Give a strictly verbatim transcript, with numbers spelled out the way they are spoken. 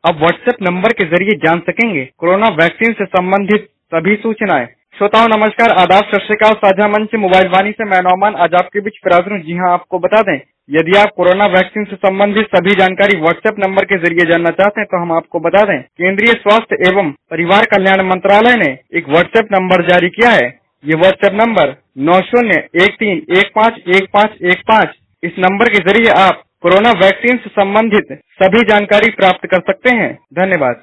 अब WhatsApp number के जरिए जान सकेंगे कोरोना वैक्सीन से संबंधित सभी सूचनाएं। श्रोताओं नमस्कार, आदाब, सत श्री अकाल। साझा मंच से मोबाइल वाणी से मैं नौमान आज आपके बीच हाजिर हूं। जी हां, आपको बता दें, यदि आप कोरोना वैक्सीन से संबंधित सभी जानकारी व्हाट्सएप नंबर के जरिए जानना चाहते हैं तो हम आपको बता दें, केंद्रीय स्वास्थ्य एवं परिवार कल्याण मंत्रालय ने एक व्हाट्सएप नंबर जारी किया है। ये व्हाट्सएप नंबर नौ शून्य एक तीन एक पाँच एक पाँच एक पाँच। इस नंबर के जरिए आप कोरोना वैक्सीन से संबंधित सभी जानकारी प्राप्त कर सकते हैं। धन्यवाद।